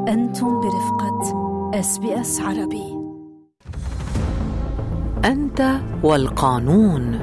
أنتم برفقة SBS عربي. أنت والقانون.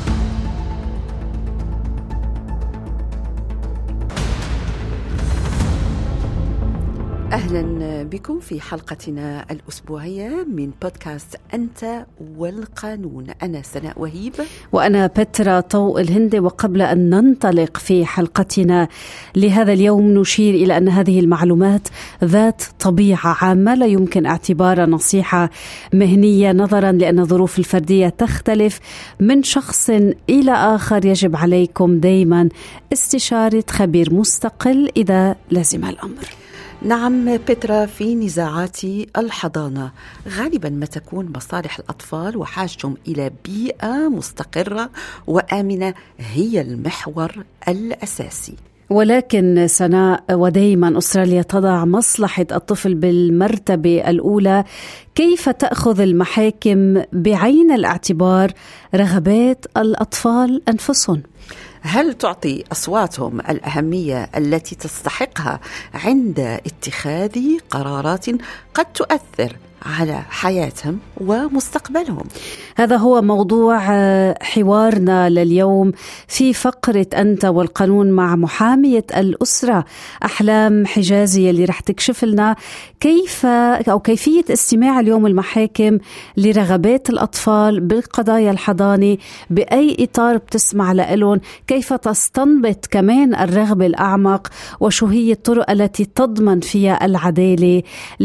أهلا بكم في حلقتنا الأسبوعية من بودكاست أنت والقانون. أنا سناء وهيب وأنا بترا طوق الهندي. وقبل أن ننطلق في حلقتنا لهذا اليوم نشير إلى أن هذه المعلومات ذات طبيعة عامة، لا يمكن اعتبارها نصيحة مهنية نظرا لأن الظروف الفردية تختلف من شخص إلى آخر. يجب عليكم دايما استشارة خبير مستقل إذا لزم الأمر. نعم بترا، في نزاعات الحضانة غالبا ما تكون مصالح الأطفال وحاجتهم إلى بيئة مستقرة وآمنة هي المحور الأساسي. ولكن سناء، ودائما أستراليا تضع مصلحة الطفل بالمرتبة الأولى. كيف تأخذ المحاكم بعين الاعتبار رغبات الأطفال أنفسهم؟ هل تعطي أصواتهم الأهمية التي تستحقها عند اتخاذ قرارات قد تؤثر على حياتهم ومستقبلهم؟ هذا هو موضوع حوارنا لليوم في فقرة أنت والقانون مع محامية الأسرة أحلام حجازي، اللي رح تكشف لنا كيفية استماع اليوم المحاكم لرغبات الأطفال بالقضايا الحضانة، بأي إطار بتسمع لهم، كيف تستنبط كمان الرغبة الأعمق، وشو هي الطرق التي تضمن فيها العدالة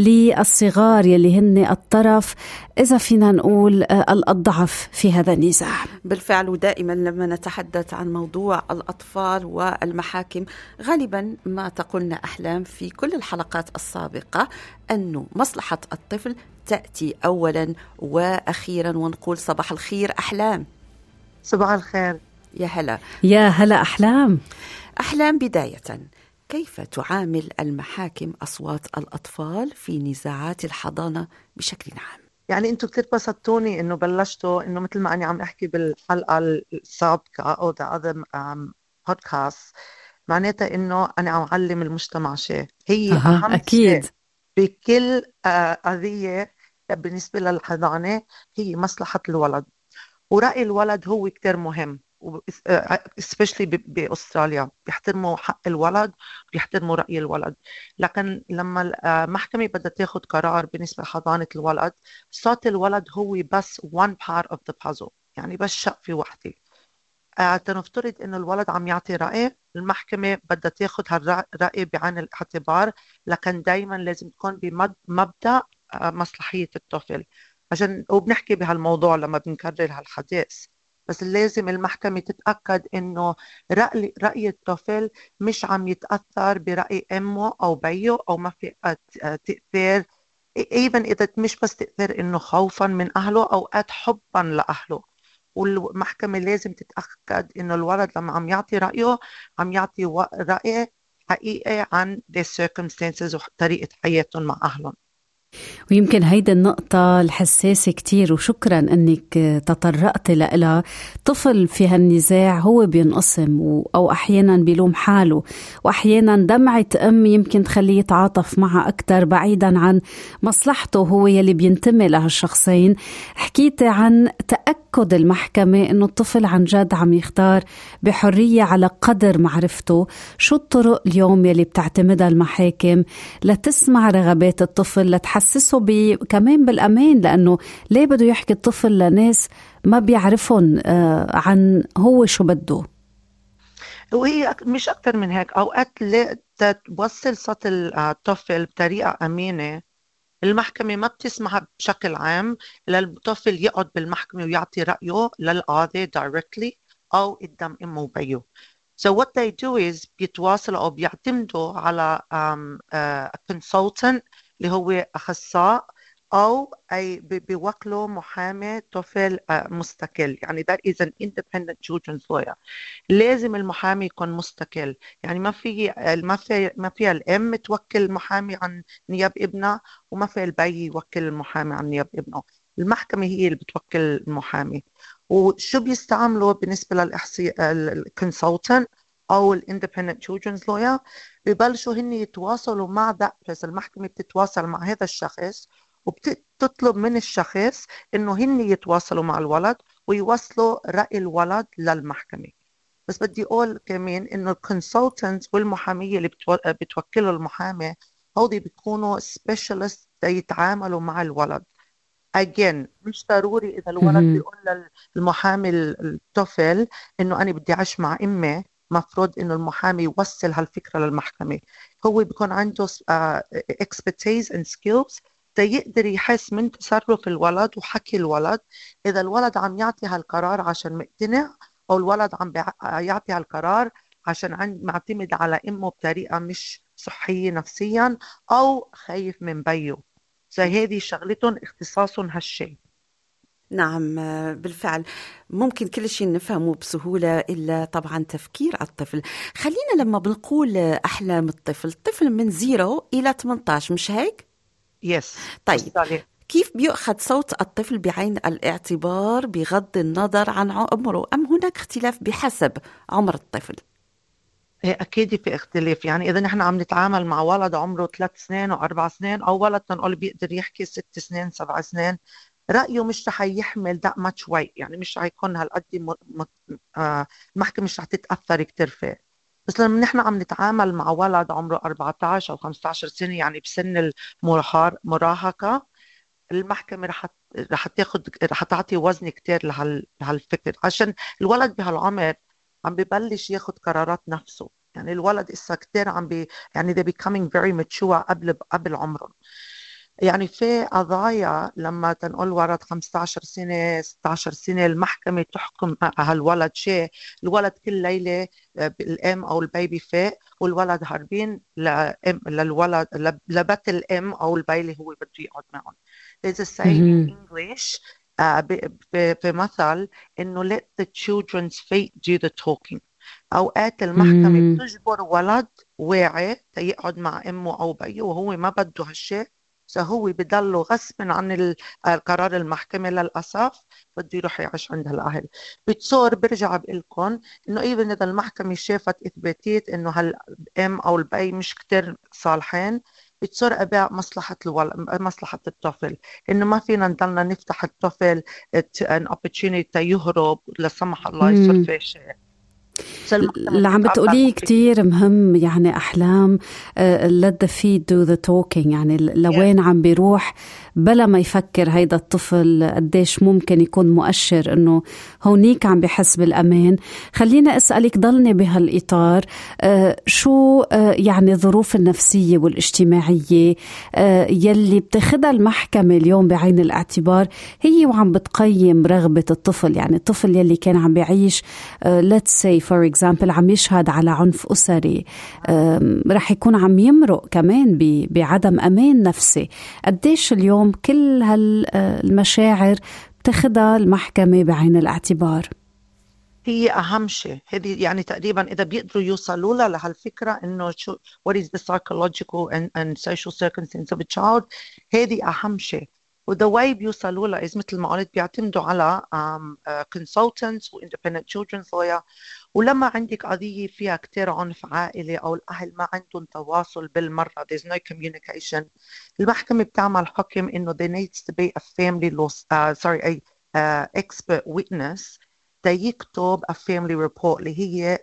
للصغار يلي هن الطرف، إذا فينا نقول الأضعف في هذا النزاع. بالفعل، ودائما لما نتحدث عن موضوع الأطفال والمحاكم غالبا ما تقولنا أحلام في كل الحلقات السابقة أنه مصلحة الطفل تأتي أولا وأخيرا. ونقول صباح الخير أحلام. صباح الخير. يا هلا. يا هلا أحلام. أحلام، بداية كيف تعامل المحاكم أصوات الأطفال في نزاعات الحضانة بشكل عام؟ يعني أنتوا كتير بسطتوني إنه بلشتوا إنه مثل ما أنا عم أحكي بالحلقة السابقة أو the other podcast، معناتها إنه أنا عم أعلم المجتمع شيء هي أهم أكيد. شيء بكل قضية بالنسبة للحضانة هي مصلحة الولد، ورأي الولد هو كتير مهم، especially بأستراليا بيحترموا حق الولد وبيحترموا رأي الولد. لكن لما المحكمة بدها تاخد قرار بالنسبة لحضانة الولد، صوت الولد هو بس one part of the puzzle، يعني بس شقفة واحدة. تنفترض إنه الولد عم يعطي رأي، المحكمة بدها تاخد هالرأي بعين الاعتبار، لكن دايما لازم تكون بمبدأ مصلحية الطفل. عشان وبنحكي بهالموضوع لما بنكرر هالحديث، بس لازم المحكمة تتأكد إنه رأي الطفل مش عم يتأثر برأي أمه أو بيه، أو ما في تأثير، even إذا مش بس تأثير إنه خوفا من أهله، أوقات حبا لأهله. والمحكمة لازم تتأكد إنه الولد لما عم يعطي رأيه عم يعطي رأي حقيقي عن the circumstances وطريقة حياتهم مع أهلهم. ويمكن هيدا النقطة الحساسة كتير، وشكرا أنك تطرقت لها. طفل في هالنزاع هو بينقسم، أو أحيانا بيلوم حاله، وأحيانا دمعة أم يمكن تخليه يتعاطف معها أكتر بعيدا عن مصلحته هو يلي بينتمي لهالشخصين. حكيت عن تأكد المحكمة أنه الطفل عن جد عم يختار بحرية على قدر معرفته. شو الطرق اليوم يلي بتعتمدها المحاكم لتسمع رغبات الطفل، لتحسسه كمان بالأمان؟ لأنه ليه بده يحكي الطفل لناس ما بيعرفون عن هو شو بده؟ وهي مش أكتر من هيك. أوقات توصل صوت الطفل بطريقة أمينة، المحكمة ما بتسمح بشكل عام للطفل يقعد بالمحكمة ويعطي رأيه للقاضي directly أو قدام أمه وبيه. So what they do is بيتواصلوا أو بيعتمدوا على consultant اللي هو أخصائي، أو بيوكلوا محامي طفل مستقل. يعني that is an independent children's lawyer. لازم المحامي يكون مستقل، يعني ما في الأم توكل محامي عن نياب ابنها، وما في البي يوكل المحامي عن نياب ابنه. المحكمة هي اللي بتوكل المحامي. وشو بيستعملوا بالنسبة للكونسلتنت أو الindependent children's lawyer ببلشوا هن يتواصلوا مع بس المحكمة بتتواصل مع هذا الشخص وبتطلب من الشخص إنه هن يتواصلوا مع الولد ويوصلوا رأي الولد للمحكمة. بس بدي أقول كمان إنه الكونسلتنتس والمحامية اللي بتوكلوا المحامي هودي بيكونوا سبيشالست يتعاملوا مع الولد. again مش ضروري إذا الولد بيقول للمحامي الطفل إنه أنا بدي أعيش مع أمي، مفروض إنه المحامي يوصل هالفكرة للمحكمة. هو بيكون عنده expertise and skills يقدر يحس من تصرف الولد وحكي الولد إذا الولد عم يعطي هالقرار عشان مقتنع أو الولد عم يعطي هالقرار عشان معتمد على أمه بطريقة مش صحية نفسيا أو خايف من بيه. هذه شغلتهم، اختصاصهم هالشيء. نعم بالفعل ممكن كل شيء نفهمه بسهولة إلا طبعا تفكير الطفل. خلينا لما بنقول أحلام الطفل من 0 إلى 18 مش هيك؟ يس. طيب كيف بيؤخذ صوت الطفل بعين الاعتبار بغض النظر عن عمره، أم هناك اختلاف بحسب عمر الطفل؟ أكيد في اختلاف. يعني إذا نحن عم نتعامل مع ولد عمره 3 سنين و4 سنين أو ولد تنقول بيقدر يحكي 6 سنين 7 سنين، رأيه مش رح يحمل that much weight، يعني مش رح يكون هالقد المحكمة مش رح تتأثر كتير فيه. بس لما نحن عم نتعامل مع ولد عمره 14 أو 15 سنة يعني بسن المراهقة، المحكمة رح تعطي وزن كتير لهالفكر، عشان الولد بهالعمر عم ببلش ياخد قرارات نفسه. يعني الولد إسا كتير يعني they becoming very mature قبل عمرهم. يعني في قضايا لما تنقول ولد 15 سنة 16 سنة المحكمة تحكم هالولد شيء، الولد كل ليلة الام او البيبي فاق والولد هربين للولد لبت الام او البي اللي هو بده يقعد معهم. There's a saying in English بمثل انه let the children's fate do the talking. اوقات المحكمة بتجبر ولد واعي يقعد مع امه او بيه وهو ما بده هالشيء، فهو بضله غصبا عن القرار المحكمة للأسف بده يروح يعيش عند الأهل. بتصور برجع بقول لكم إنه إذا المحكمة شافت إثباتات إنه هالأم أو البي مش كتير صالحين، بتصير أباء مصلحة الطفل، إنه ما فينا نضلنا نفتح الطفل an opportunity يهرب لا سمح الله يصير فيه شيء. اللي عم بتقوليه كتير مهم. يعني أحلام let the feet do the talking، يعني لوين عم بيروح بلا ما يفكر هيدا الطفل قديش ممكن يكون مؤشر إنه هونيك عم بيحس بالأمان. خلينا أسألك ضلني بهالإطار، شو يعني الظروف النفسية والاجتماعية يلي بتاخدها المحكمة اليوم بعين الاعتبار هي وعم بتقيم رغبة الطفل؟ يعني الطفل يلي كان عم بيعيش let's say for example عم يشهد على عنف أسري، رح يكون عم يمرق كمان بعدم أمان نفسي. قديش اليوم كل هالمشاعر بتاخدها المحكمة بعين الاعتبار؟ هي أهم شيء هذه، يعني تقريبا إذا بيقدروا يوصلوا لهالفكرة إنه what is the psychological and social circumstance of a child، هذه أهم شيء. وذا واي بيوصلوا لها إذا مثل ما قلت بيعتمدوا على consultants و independent children's lawyer. ولما عندك قضية فيها كتير عنف عائلي أو الأهل ما عندهم تواصل بالمرة there's no communication، المحكمة بتعمل حكم إنه there needs to be a family loss a expert witness يكتب a family report اللي هي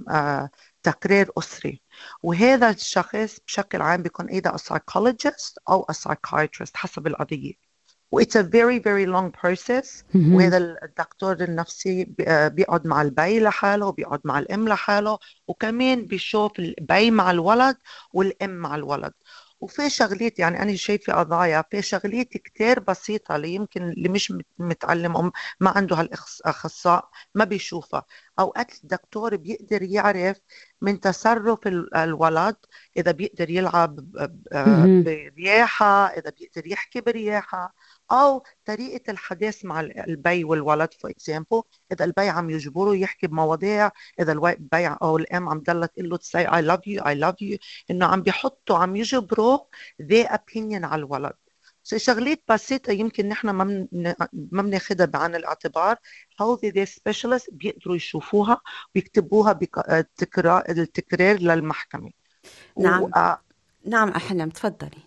تقرير أسري. وهذا الشخص بشكل عام بيكون إذا a psychologist أو a psychiatrist حسب القضية. It's a very very long process. وهذا الدكتور النفسي بيقعد مع البي لحاله وبيقعد مع الأم لحاله وكمان بيشوف البي مع الولد والأم مع الولد. وفي شغلات يعني أنا شايفة قضايا في شغلات كتير بسيطة اللي يمكن اللي مش متعلم أو ما عنده هالأخصائي ما بيشوفها. أوقات الدكتور بيقدر يعرف من تصرف الولد إذا بيقدر يلعب برياحة، إذا بيقدر يحكي برياحة، أو طريقة الحديث مع البي والولد. for example إذا البي عم يجبره يحكي بمواضيع، إذا البي أو الأم عم ضلت تقول له say I love you I love you، إنه عم بيحطوا عم يجبروا their opinion على الولد. شغلات بسيطة يمكن نحن ما بناخدها بعين الاعتبار. هودي دي سبيشالست بيقدروا يشوفوها ويكتبوها التكرار للمحكمة. نعم نعم أحلام، تفضلي.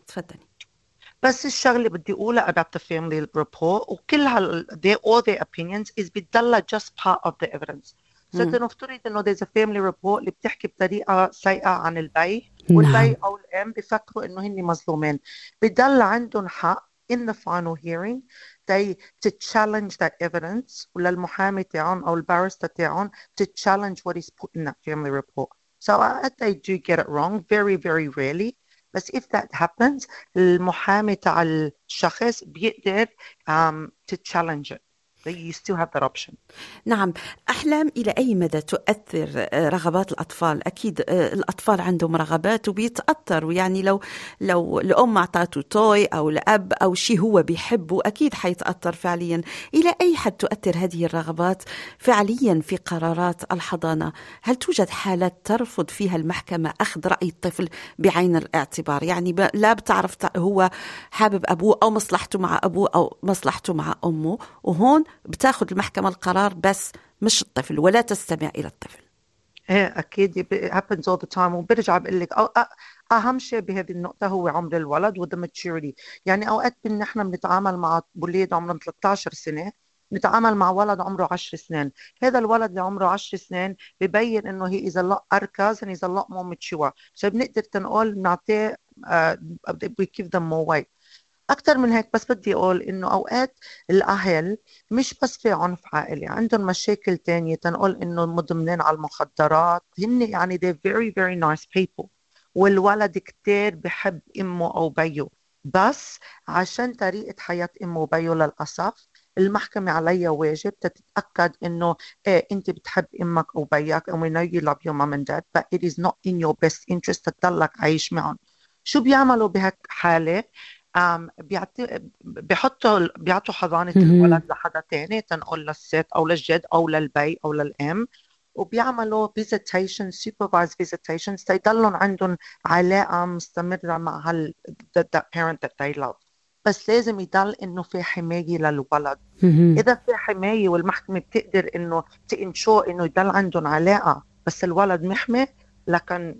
بس الشغلة بدي أقولها about the family report وكل all their opinions is بتضلها just part of the evidence. نفترض إنه there's a family report اللي بتحكي بطريقة سيئة عن البي والبي أو الأم بيفكروا إنه هني مظلومين، بضل عندهم حق in the final hearing to challenge that evidence وللمحامي تاعهم أو الباريستا تاعهم to challenge what is put in that family report. So they do get it wrong very very rarely. بس if that happens المحامي تاع الشخص بيقدر to challenge it. You still have that option. نعم أحلام، إلى أي مدى تؤثر رغبات الأطفال؟ أكيد الأطفال عندهم رغبات وبيتأثروا، يعني لو الأم أعطاته توي أو الأب أو شيء هو بيحبه أكيد حيتأثر فعليا. إلى أي حد تؤثر هذه الرغبات فعليا في قرارات الحضانة؟ هل توجد حالات ترفض فيها المحكمة أخذ رأي الطفل بعين الاعتبار؟ يعني لا بتعرف هو حابب أبوه أو مصلحته مع أبوه أو مصلحته مع أمه، وهون بتاخذ المحكمة القرار بس مش الطفل ولا تستمع إلى الطفل. ايه أكيد happens all the time. وبرجع بقول لك أهم شيء بهذه النقطة هو عمر الولد و the maturity. يعني أوقات نحن بنتعامل مع ولاد عمرهم 13 سنة، نتعامل مع ولد عمره 10 سنين. هذا الولد اللي عمره 10 سنين ببين إنه he is a lot أركز and he's a lot more mature. so بنقدر تنقول نعطيه we give them more weight. أكتر من هيك بس بدي أقول إنه أوقات الأهل مش بس في عنف عائلي، عندهم مشاكل تانية، تنقول إنه مدمنين على المخدرات، هن يعني they're very very nice people والولد كتير بحب أمه أو بيه، بس عشان طريقة حياة أمه وبيه للأسف المحكمة عليها واجب تتأكد إنه إيه أنت بتحب أمك أو بيك and we know you love your mom and dad but it is not in your best interest تضلك عايش معهم. شو بيعملوا بهيك حالة؟ بيعطوا حضانة الولد لحدا تاني، تنقل للست أو للجد أو للبي أو للأم، وبيعملوا visitation supervised visitations تيضلون عندهم علاقة مستمرة مع that parent that they love. بس لازم يضل إنه في حماية للولد. إذا في حماية والمحكمة بتقدر إنه تنشو إنه يضل عندهم علاقة بس الولد محمي، لكن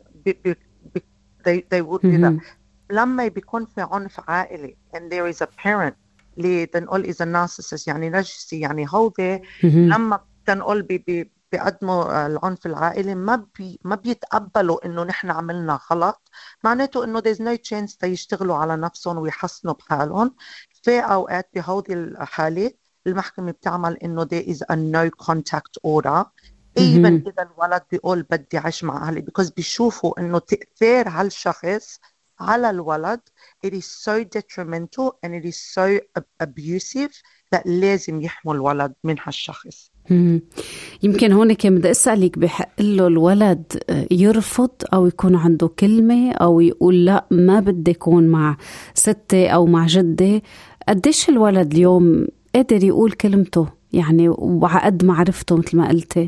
they would do that. لما بيكون في عنف عائلي and there is a parent اللي تنقول is a narcissist يعني نرجسي، يعني هودي لما تنقول بيقدموا العنف العائلي ما بيتقبلوا انه نحن عملنا غلط، معناته انه there's no chance تيشتغلوا على نفسهم ويحسنوا بحالهم. في اوقات بهودي الحالات المحكمة بتعمل انه there is a no contact order even اذا الولد بيقول بدي أعيش مع اهلي because بيشوفوا انه تأثير هالشخص على الولد it is so detrimental and it is so abusive that لازم يحموا الولد من هالشخص. يمكن هون كان بدي أسألك، بحق له الولد يرفض أو يكون عنده كلمة أو يقول لا ما بدي يكون مع ستي أو مع جدي؟ قديش الولد اليوم قادر يقول كلمته يعني وعقد معرفته مثل ما قلتي؟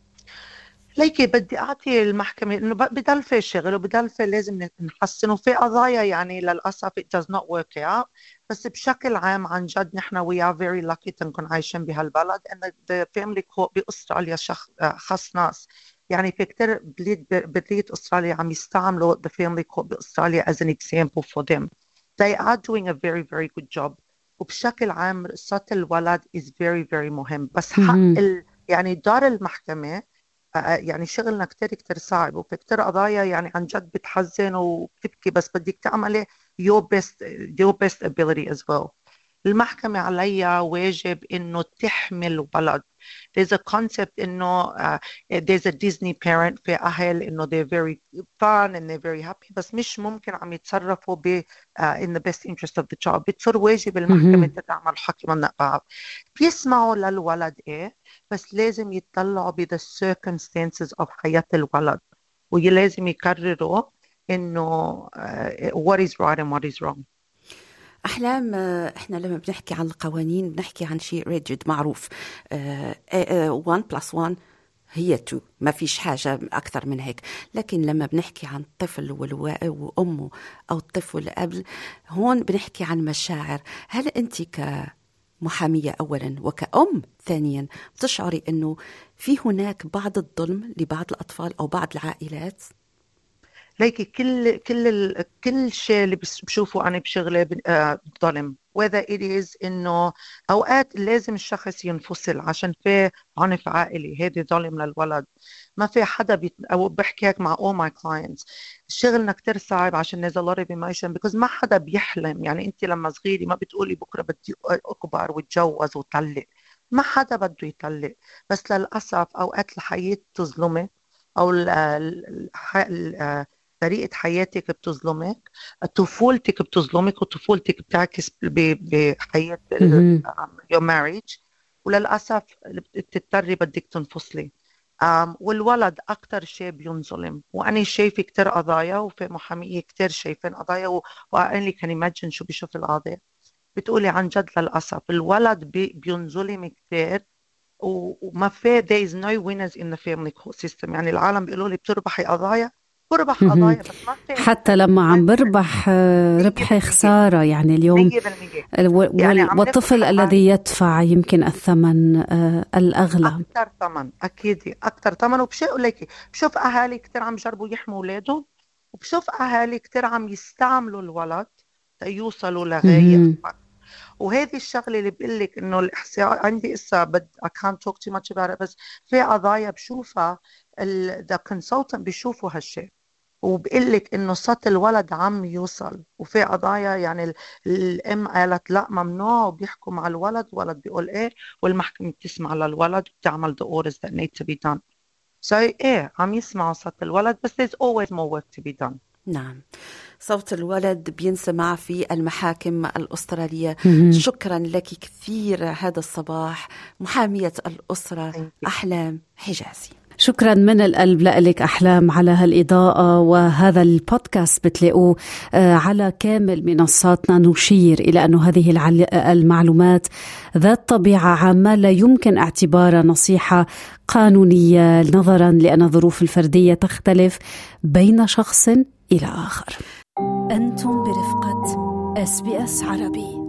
ليكي بدي أعطي المحكمة إنه بدل في شغل وبدل في لازم نحسن، وفي قضايا يعني للأسف it does not work out. بس بشكل عام عن جد نحن we are very lucky تنكون عايشين بهالبلد and the family court بأستراليا خاص ناس، يعني في كتير بلاد أستراليا عم يستعملوا the family court بأستراليا as an example for them. They are doing a very very good job. وبشكل عام صوت الولد is very very مهم. بس حق يعني دار المحكمة يعني شغلنا كتير صعب، وفي كتير قضايا يعني عن جد بتحزن وبتبكي، بس بدك تعملي your best ability as well. المحكمة عليها واجب إنه تحمي الولد. There's a concept إنه there's a Disney parent في أهل إنه they're very fun and they're very happy بس مش ممكن عم يتصرفوا in the best interest of the child. بتصير واجب المحكمة تعمل حكم النقاب، بيسمعوا للولد إيه بس لازم يتطلعوا ب the circumstances of حياة الولد، ولازم يكرروا إنه what is right and what is wrong. أحلام، إحنا لما بنحكي عن القوانين بنحكي عن شيء ريجيد معروف 1+1 هي تو، ما فيش حاجة أكثر من هيك. لكن لما بنحكي عن طفل وأمه أو الطفل قبل، هون بنحكي عن مشاعر. هل أنت كمحامية أولا وكأم ثانيا بتشعري أنه في هناك بعض الظلم لبعض الأطفال أو بعض العائلات؟ ليكي كل شيء اللي بشوفه أنا بشغله ظلم. whether it is إنه أوقات لازم الشخص ينفصل عشان في عنف عائلي، هذا ظلم للولد. ما في حدا أو بحكي هيك مع all my clients، شغلنا كتير صعب عشان there's a lot of emotion because ما حدا بيحلم. يعني أنت لما صغيري ما بتقولي بكرة بدي أكبر واتجوز وطلق، ما حدا بده يطلق. بس للأسف أوقات الحياة تظلمك، أو طريقة حياتك بتظلمك، طفولتك بتظلمك، وطفولتك بتعكس بحياة your marriage. وللأسف بتضطري بدك تنفصلي. والولد أكتر شيء بينظلم. وأنا شايفة كتير قضايا، وفي محامية كتير شايفين قضايا، وأنا كان imagine شو بيشوف القاضي. بتقولي عن جد للأسف الولد بينظلم كتير، وما في there is no winners in the family system. يعني العالم بيقولوا لي بتربحي قضايا، بربح قضايا، بس ما في حتى لما عم بربح ربح خسارة. يعني اليوم والطفل الذي يدفع يمكن الثمن الأغلى، أكثر ثمن، أكيد أكثر ثمن. وبشيء ليكي بشوف أهالي كتير عم يجربوا يحموا أولادهم، وبشوف أهالي كتير عم يستعملوا الولد يوصلوا لغاية. وهذه الشغلة اللي بقول لك إنه الإحصاء عندي إسا I can't talk too much about it، بس في قضايا بشوفها the consultant بيشوفوا هالشيء، وبقول لك إنه صوت الولد عم يوصل. وفي قضايا يعني الأم قالت لا ممنوع، وبيحكوا مع الولد، والولد بيقول إيه، والمحكمة بتسمع للولد وبتعمل the orders that need to be done. so إيه عم يسمعوا صوت الولد، بس there's always more work to be done. نعم، صوت الولد بينسمع في المحاكم الأسترالية. شكرا لك كثير هذا الصباح، محامية الأسرة أحلام حجازي. شكرا من القلب لك أحلام على هالإضاءة. وهذا البودكاست بتلاقوه على كامل منصاتنا. نشير إلى أن هذه المعلومات ذات طبيعة عامة، لا يمكن اعتبارها نصيحة قانونية، نظرا لأن الظروف الفردية تختلف بين شخص إلى آخر. أنتم برفقة SBS عربي.